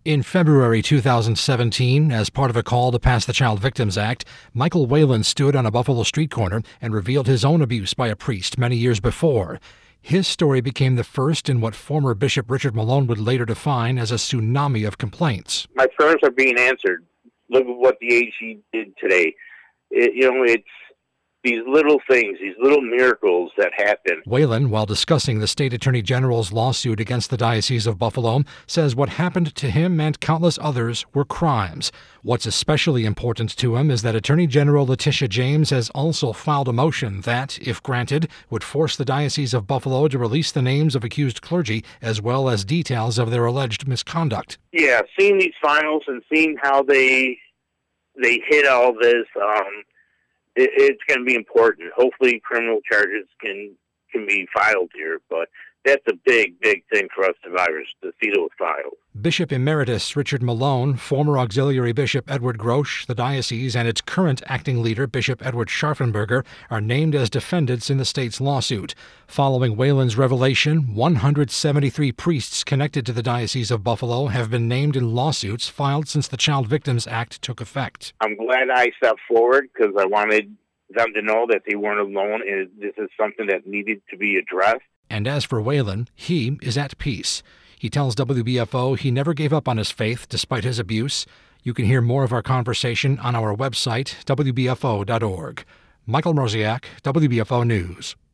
In February 2017, as part of a call to pass the Child Victims Act, Michael Whalen stood on a Buffalo street corner and revealed his own abuse by a priest many years before. His story became the first in what former Bishop Richard Malone would later define as a tsunami of complaints. My prayers are being answered. Look at what the AG did today. It's these little things, these little miracles that happen. Whalen, while discussing the state attorney general's lawsuit against the Diocese of Buffalo, says what happened to him and countless others were crimes. What's especially important to him is that Attorney General Letitia James has also filed a motion that, if granted, would force the Diocese of Buffalo to release the names of accused clergy as well as details of their alleged misconduct. Yeah, seeing these files and seeing how they hid all this, it's going to be important. Hopefully criminal charges can be filed here, but that's a big, big thing for us survivors to see those files. Bishop Emeritus Richard Malone, former Auxiliary Bishop Edward Grosch, the diocese, and its current acting leader, Bishop Edward Scharfenberger, are named as defendants in the state's lawsuit. Following Whalen's revelation, 173 priests connected to the Diocese of Buffalo have been named in lawsuits filed since the Child Victims Act took effect. I'm glad I stepped forward because I wanted them to know that they weren't alone, and this is something that needed to be addressed. And as for Whalen, he is at peace. He tells WBFO he never gave up on his faith despite his abuse. You can hear more of our conversation on our website, WBFO.org. Michael Mroziak, WBFO News.